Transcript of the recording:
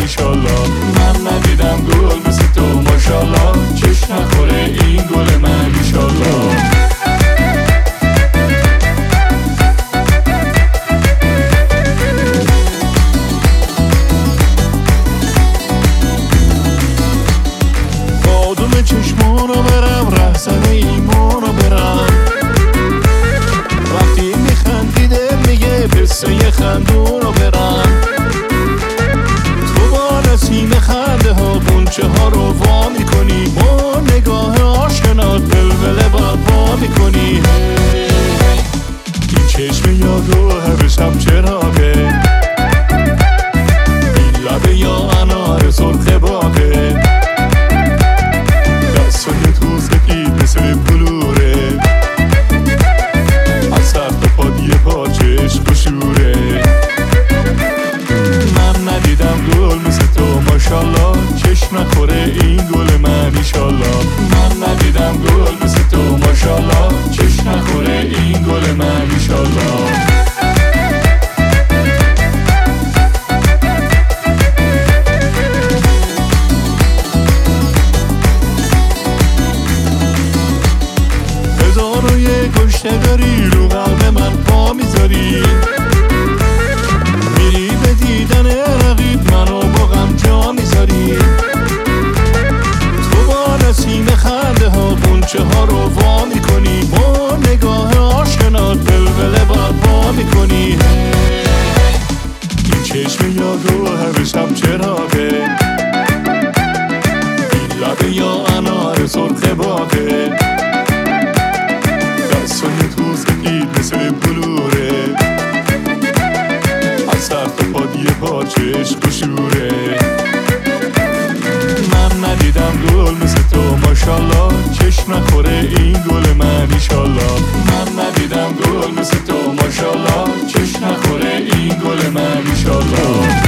ایشالله. من ندیدم گل مثل تو ماشالله، چشم نخوره این گل من ایشالله. بادوم چشمانو برم، رهزن ایمانو برم، وقتی میخندی دل میگه قصه خندونو برم. تو با نسیم خنده ها غنچه ها رو وا میکنی، با نگاه آشنات ولوله برپا میکنی. این چشم یادو هرشم چراغه، این لبه یا انار سرخ باغه، دستای تو سفید مثل بلوره، از سر تا پا یه پاچه عشق و شوره. من ندیدم گل مثل تو ماشالله، چشم نخوره این گل من ایشالله. من ندیدم گل مثل تو ماشالله، چشم نخوره این گل من ایشالله. هزار و یک کشته داری، رو قلب من پا میذاری، میری به دیدن رقیب منو با غم جا میذاری. تو با نسیم خنده ها غنچه ها رو وا میکنی، با نگاه آشنات ولوله برپا میکنی. این چشم یادو هرشم چراغه، این لبه یا انار سرخ باغه، دستای تو سفید مثل بلوره، از سر تا پا یه پاچه عشق و شوره. من ندیدم گل مثل تو ماشالله، چشم نخوره این گل من ایشالله. من ندیدم گل مثل تو ماشالله، چشم نخوره این گل من ایشالله.